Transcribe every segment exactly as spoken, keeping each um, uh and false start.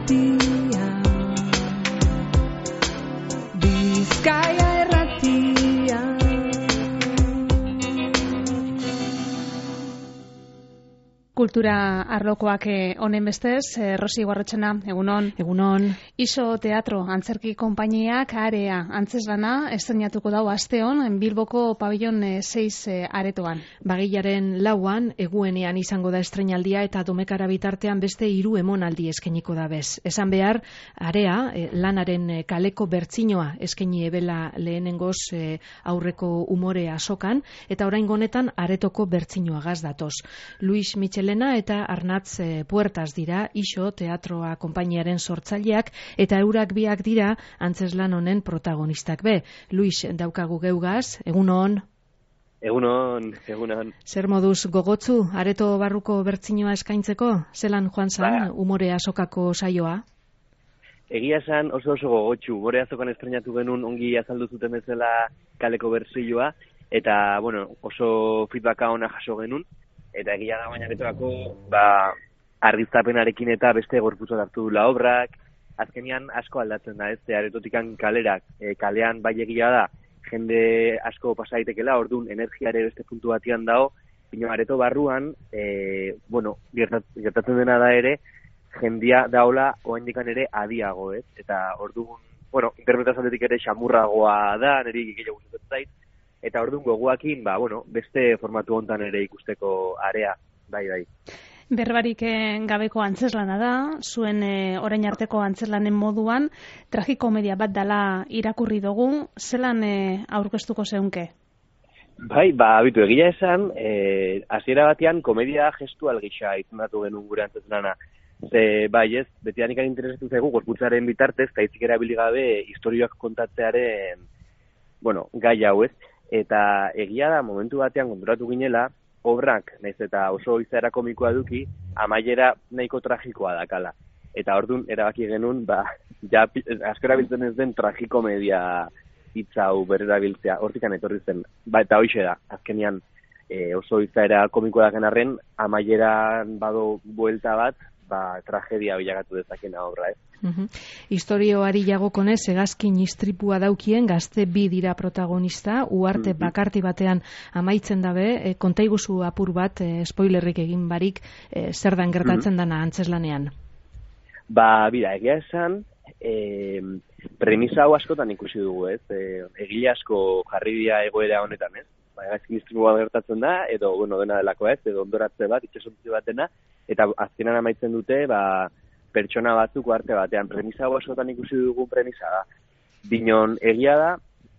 irratia, Bizkaia irratia. Kultura arlokoak honen bestez, eh, Rosi Guarrotxena, egunon. Egunon. Iso Teatro Antzerki Konpainiak Area antzeslana estrenatuko dau asteon Bilboko pabellon seis eh, aretoan. Bagilaren lauan, eguenean izango da estrenaldia eta domekara bitartean beste hiru emonaldi eskainiko da bez. Esan behar, Area, eh, lanaren eh, kaleko bertsinoa eskaini ebela lehenengoz eh, aurreko umore asokan, eta oraingo honetan aretoko bertsinoa gaz datoz. Luis Michelena eta Arnatz eh, Puertas dira Iso Teatroa konpainiaren sortzaileak, eta eurak biak dira antzeslan honen protagonistak be. Luis, daukagu geugaz, egunon. Egunon, egunon. Zer moduz gogotzu, areto barruko bertsinoa eskaintzeko? Zelan joan zan, ba. Umore asokako saioa? Egia esan oso oso gogotsu. Umore azokan estrenatu genuen ongi azaldu zuten bezala kaleko bertsioa, eta bueno, oso feedbacka ona jaso genuen. Eta egia da baina aretoako ba, argiztapenarekin eta beste gorputza hartu dula obrak. Azkenean asko aldatzen da, ez, aretotikan kalerak, e, kalean bai egia da, jende asko pasa daitekela, orduan energiare beste puntu batian dago, bino areto barruan, e, bueno, gertatzen dena da ere, jendia daola oaindikan ere adiago, ez, eta orduan, bueno, interpretazioetik ere xamurragoa da, niri gehiago gustatzen zait, eta orduan gogoakin, ba, bueno, beste formatu hontan ere ikusteko Area, bai, bai. Berbarik gabeko antzeslana da, zuen e, orain arteko antzeslanen moduan, tragikomedia bat dala irakurri dugu, zelan e, aurkeztuko zeunke? Bai, ba, abitu, egia esan, e, hasiera batean komedia gestual gisa izendatu genuen gure antzeslana. Ze, bai ez, betian ikan interesatu zaigu, gorputzaren bitartez, eta hitzik erabili gabe istorioak kontatzearen, bueno, gai hau ez. Eta egia da, momentu batean konturatu ginela, obrak, naiz eta oso izaera komikoa duki, amaiera nahiko tragikoa dakala. Eta orduan, erabaki genuen, ba, ja, asko erabiltzen ez den tragikomedia hitza hau berrerabiltzea, hortikan etorri zen. Ba, eta hoixe da, azkenean e, oso izaera komikoa daken arren, amaieran bado buelta bat, ba, tragedia bilagatu dezakena obra, ez? Uhum. Historioari jagokonez, hegazkin istripua daukien gazte bi dira protagonista, uarte uhum. bakarti batean amaitzen dabe, e, kontaiguzu apur bat, e, spoilerrik egin barik, e, zer dan gertatzen uhum. dana antzeslanean? Ba, bira, egia esan, e, premisa hau askotan ikusi dugu, ez? E, egile asko jarri dira egoera honetan, ez? Ba, hegazkin istripua gertatzen da, edo, bueno, dena delako, ez? Edo ondoratze bat, itxasontze batena, eta azkenan amaitzen dute, ba, pertsona batzuk arte batean. Premisa hau askotan ikusi dugun premisa da. Binon, egia da,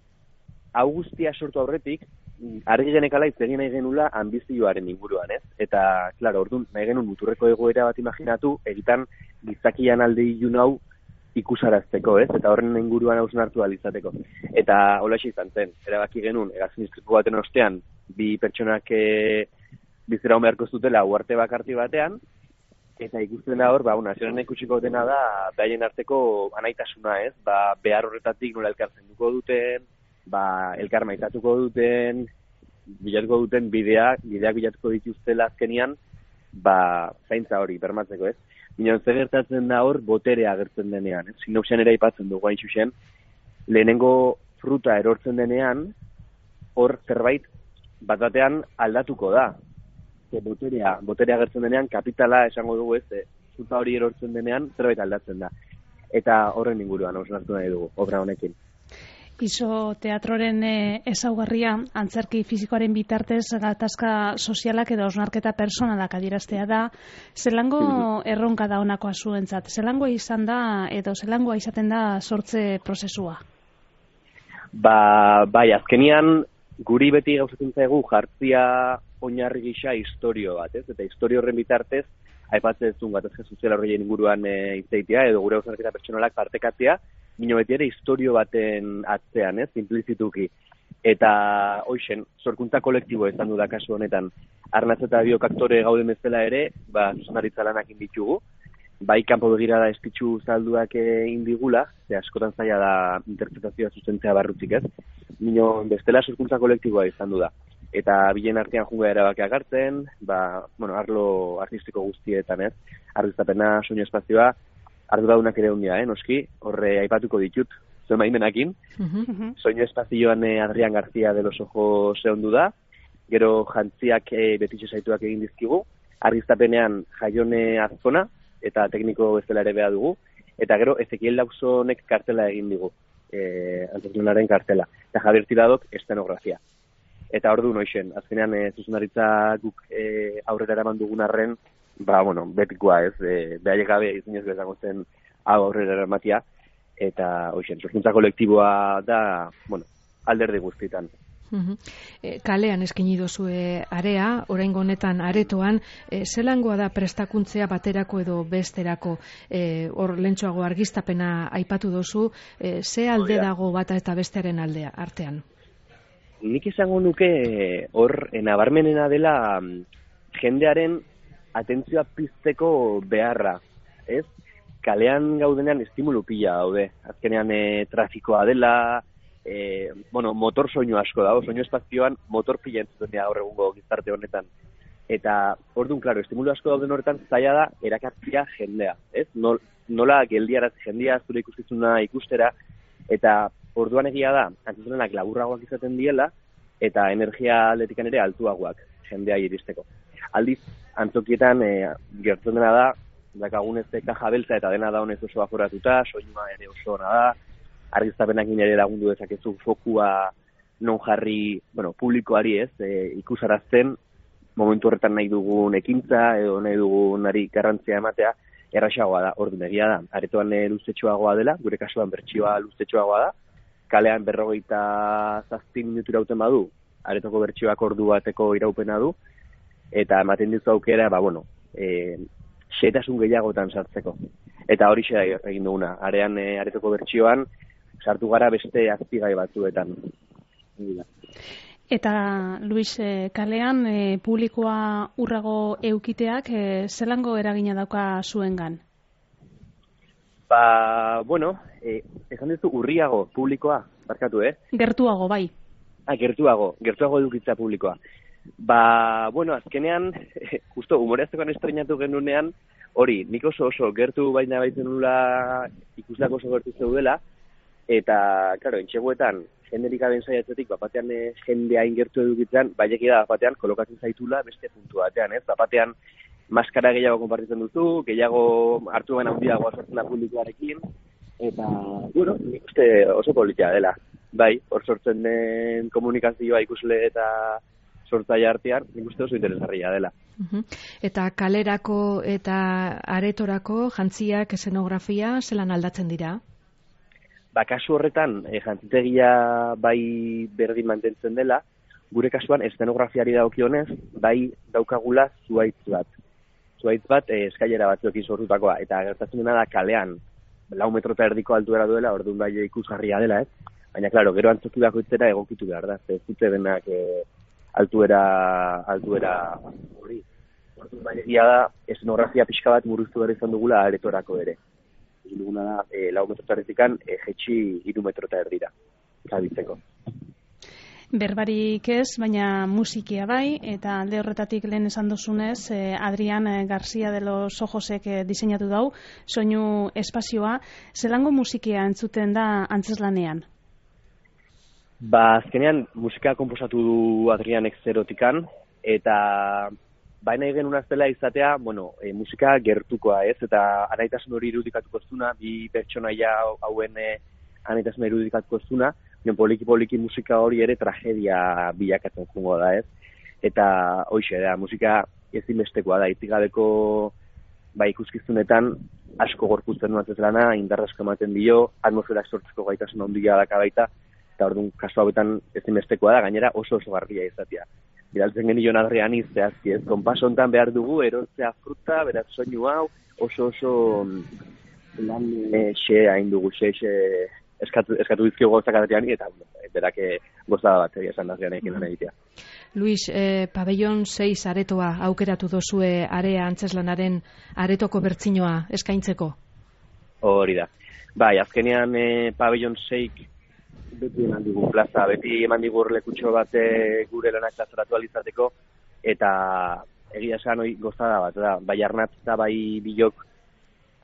hau guztia sortu aurretik, argi genekala hitz egin nahi genula ambizioaren inguruan, ez? Eta, klaro, orduan, nahi genuen muturreko egoera bat imaginatu, egitan gizakian alde ilun hau ikusarazteko, ez? Eta horren inguruan hausnartu alizateko. Eta holaxe izan zen, erabaki genuen, hegazkin istripu baten ostean, bi pertsonak e, bizera hon beharko zutela uarte bakarti batean, eta ikusten da hor, ba, nazioaren ikusiko dena da, behaien arteko anaitasuna, ez? Ba, behar horretatik nola elkar zenduko duten, ba, elkar maitatuko duten, bilatuko duten bideak, bideak bilatuko dituztela azkenian, ba, zaintza hori, bermatzeko, ez? Minon, zer gertatzen da hor, boterea agertzen denean, ez? Sinopsian ere aipatzen dugu hain zuzen, lehenengo fruta erortzen denean, hor zerbait bat batean aldatuko da. Ze boterea, boterea agertzen denean, kapitala esango dugu ez, e, fruta hori erortzen denean, zerbait aldatzen da. Eta horren inguruan, hausnartu nahi dugu, obra honekin. Iso Teatroren e, ezaugarria, antzerki fisikoaren bitartez gatazka sozialak edo hausnarketa personalak adieraztea da. Zelango erronka da honakoa zuentzat? Zelangoa izan da edo zelangoa izaten da sortze prozesua? Ba, bai, azkenian guri beti gauzatzen zaigu jartzia oinarri gisa historio bat, ez? Eta historio horren bitartez, aipatzen zuen gatazka sozial horreien inguruan e, izaitea, edo gure hausnarketa pertsonalak partekatzea, bino beti ere historio baten atzean, ez, implizituki. Eta, hoixen, sorkuntza kolektibo izan du da kasu honetan. Arnatz eta biok aktore gauden bezala ere, ba, zuzendaritza lanak inditugu. Bai, kanpo begirada estitxu zalduak indigula, ze askotan zaila da interpretazioa zuzentzea barrutik, ez. Bino, bestela sorkuntza kolektiboa izan du da. Eta bilen artean junga erabakiak hartzen, ba, bueno, arlo artistiko guztietan, ez. Argiztapena, soinu espazioa, arduradunak ere ondia, eh, noski, horre aipatuko ditut, zuen maimenakin. Mhm. Soinu espazioan eh, Adrián García de los Ojos zehondu da, gero jantziak eh, betitxe zaituak egin dizkigu, argiztapenean Jaione Azkona, eta tekniko bezala ere beha dugu, eta gero Ezekiel Lausonek kartela egin digu, eh, antzeslanaren kartela, eta Javier Tiradok estenografia. Eta ordu noixen, azkenean e, zuzendaritza guk e, aurrera eraman dugun arren, ba, bueno, betikoa ez, e, behaiek gabe izinez bezango zen hau aurrera eramatia, eta hoxen, sorkuntza kolektiboa da, bueno, alderdi guztietan. Uhum. E, kalean eskini dozue area, oraingo honetan aretoan, e, zelangoa da prestakuntzea baterako edo besterako, e, hor lentsuago argiztapena aipatu dozu, e, ze alde dago bata eta bestearen aldea artean? Nik izango nuke hor nabarmenena dela jendearen atentzioa pizteko beharra, ez? Kalean gaudenean estimulu pila daude. Azkenean e, trafikoa dela, e, bueno, motor soinu asko dago, soinu espazioan motor pila entzuten dira gaur egungo gizarte honetan. Eta orduan, klaro, estimulu asko dauden horretan zaila da erakartzea jendea, ez? Nol, nola geldiaraz jendea zure ikuskizuna ikustera, eta orduan egia da, antzeslenak laburragoak izaten diela, eta energia aldetikan ere altuagoak jendea iristeko. Aldiz, antzokietan e, gertzen dena da, dakagun ez kaja beltza eta dena da honez oso aforatuta, soinua ere oso ona da, argiztapenakin ere lagundu dezakezu fokua non jarri, bueno, publikoari ez, e, ikusarazten, momentu horretan nahi dugun ekintza, edo nahi dugun nari garrantzia ematea, erraxagoa da, orduan egia da, aretoan e, luzetxoagoa dela, gure kasuan bertsioa luzetxoagoa da, kalean berrogeita zazpi minutu irauten badu, aretoko bertsioak ordu bateko iraupena du, eta ematen dizu aukera, ba, bueno, e, xetasun gehiagotan sartzeko. Eta hori xe egin duguna, arean e, aretoko bertsioan, sartu gara beste azpigai batzuetan. Eta, Luis, e, kalean e, publikoa urrago eukiteak, e, zelango eragina dauka zuengan? Ba, bueno, eh, esan duzu urriago publikoa, barkatu, eh? Gertuago, bai. Ah, gertuago, gertuago edukitza publikoa. Ba, bueno, azkenean, justo, humoreaztekoan estrenatu genunean, hori, nik oso oso gertu baina baitzen nula ikuslako oso gertu zeudela, eta, klaro, entxeguetan, jenderik aben zaiatzetik, bapatean eh, jendea ingertu edukitzen, baieki da, bapatean, kolokatzen zaitula beste puntu batean, ez? Bapatean, maskara gehiago konpartitzen duzu, gehiago hartu baina handiagoa sortzen da publikoarekin, eta, bueno, nik uste oso politia dela. Bai, hor sortzen den komunikazioa ikusle eta sortzaile artean, nik uste oso interesgarria dela. Uhum. Eta kalerako eta aretorako jantziak, eszenografia, zelan aldatzen dira? Ba, kasu horretan, e, jantzitegia bai berdin mantentzen dela, gure kasuan eszenografiari dagokionez, bai daukagula zuhaitz bat. Zuhaitz bat e, eskailera batzuekin sortutakoa, eta gertatzen dena da kalean, lau metro eta erdiko altuera duela, orduan bai ikusgarria dela, ez? Baina, klaro, gero antzoki bako itzera egokitu behar da, ez zute denak e, altuera, altuera hori. Orduan bai egia da, eszenografia pixka bat murriztu behar izan dugula aretorako ere. Egin duguna da, e, lau metro eta erdikan, e, jetxi hiru metro eta erdira, zabitzeko. Berbarik ez, baina musikia bai, eta alde horretatik lehen esan dozunez, eh, Adrián García de los Ojosek eh, diseinatu dau, soinu espazioa, zelango musikia entzuten da antzeslanean? Ba, azkenean musika konposatu du Adrianek zerotikan, eta baina egin unaztela izatea, bueno, e, musika gertukoa ez, eta anaitasun hori irudikatuko zuna, bi pertsonaia hauen e, anaitasun irudikatuko zuna, poliki-poliki musika hori ere tragedia bilakatzen jungo da, ez? Eta, hoxe, da, musika ezinbestekoa da, itzigabeko ba, ikuskizunetan asko gorpuzten duan lana, indar asko ematen dio, atmosfera sortzeko gaitasun handia daka baita, eta orduan kasu hauetan ezinbestekoa da, gainera oso oso garbia izatea. Bidaltzen genion Adrián izteazki, ez? Konpaso hontan behar dugu, erotzea fruta, beraz soinu hau, oso oso lan e, xe hain dugu, xe, xe, eskatu, eskatu dizkio gozak Adriani, eta berak gozada bat esan Adrianekin lan egitea. Luis, eh, pabellon seis aretoa aukeratu dozue area antzeslanaren aretoko bertsinoa eskaintzeko? Hori da. Bai, azkenean eh, pabellon seik beti eman digun plaza, beti eman digur lekutxo bat eh, gure lanak plazaratu alizateko, eta egia esan hori gozada bat, da, bai Arnatz eta bai Bilok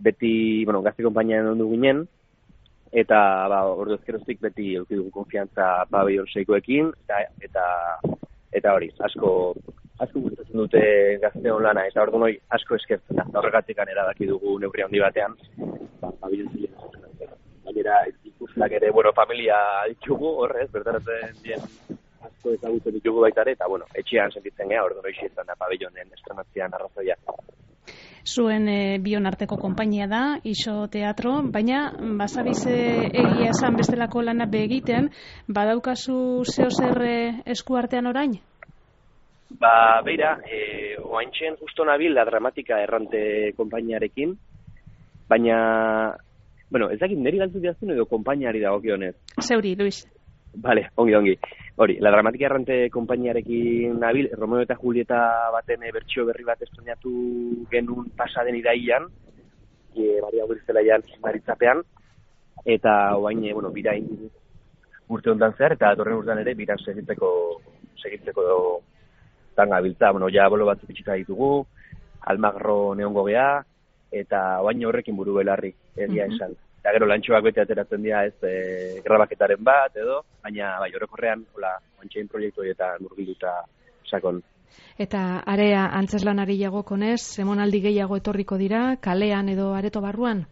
beti, bueno, gazte konpainian ondu ginen, eta ba, ordu ezkeroztik beti eduki dugu konfiantza pabellon seikoekin, eta, eta, eta hori, asko, asko gustatzen dute gazteon lana, eta ordu noi asko eskertzen da, horregatik erabaki dugu neurri handi batean, ba, pabellon seikoekin. Gainera, ikuslak ere, bueno, familia ditugu, horrez, bertaratzen dien asko ezagutzen ditugu baita ere, eta, bueno, etxean sentitzen gea, ordu noi xietan da pabellonen estrenatzean arrazoia. Zuen e, bion arteko konpainia da, Iso Teatro, baina bazabiz egia esan bestelako lana begiten, badaukazu zeo zer eskuartean orain? Ba, beira, e, oaintxen justo nabil la dramatika errante konpainiarekin, baina, bueno, ez dakit niri galtu diazun edo konpainiari dagokionez. Zeuri, Luis. Vale, ongi, ongi. Hori, la dramatika errante konpainiarekin nabil, Romeo eta Julieta baten bertsio berri bat estrenatu genuen pasaden iraian, e, Maria Guriztelaian maritzapean, eta oain, bueno, birain urte ondan zehar, eta torren urtean ere biran segitzeko, segitzeko tan gabiltza, bueno, ja bolo batzuk itxita ditugu, Almagro neongo gea, eta oain horrekin buru belarri, egia Mm-hmm. esan. Eta gero lantxoak bete ateratzen dira ez e, grabaketaren bat edo, baina bai, orokorrean hola, ontxein proiektu horietan murgilduta sakon. Eta area antzeslanari jagokonez, emonaldi gehiago etorriko dira, kalean edo areto barruan?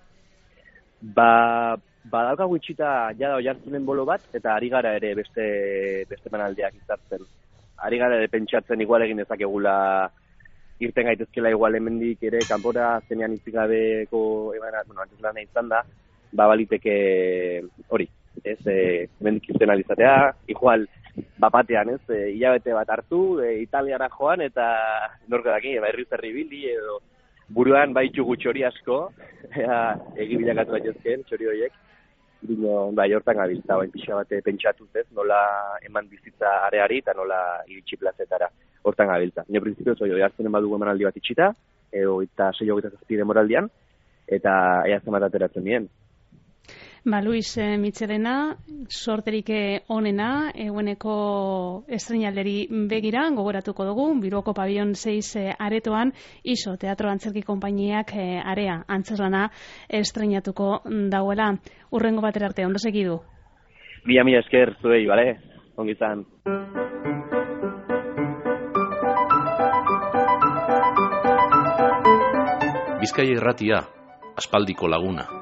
Ba, badaukagu itxita jada oiartzunen bolo bat, eta ari gara ere beste, beste manaldiak izartzen. Ari gara ere pentsatzen igual egin dezakegula irten gaitezkela igual hemendik ere kanpora zenean itzigabeko ebana, bueno, antes lana izan da, ba baliteke hori, ez, e, hemendik irten alizatea, igual bapatean, ez, e, hilabete bat hartu, e, Italiara joan, eta norko daki, ba, herri zerri bili, edo buruan baitugu txori asko, ea, egi bilakatu baitezken, txori horiek, dino, bai, hortan gabiltza, bain pixa bate pentsatuz, ez, nola eman bizitza areari, eta nola iritsi plazetara. Hortan gabiltza. Nio prinsipio zoi, oi hartzen badugu emanaldi bat itxita, edo eta sei hogeita zazpi demoraldian, eta ea zemat ateratzen dien. Ba, Luis eh, Mitxelena, sorterik onena, egueneko estrenalderi begira, gogoratuko dugu, Bilboko Pabellon sei eh, aretoan, Iso Teatro Antzerki Konpainiak eh, area antzeslana estrenatuko dauela. Urrengo batera arte, ondo segidu? Mila, mila esker zuei, bale? Ongi izan. Bizkaia Irratia, aspaldiko laguna.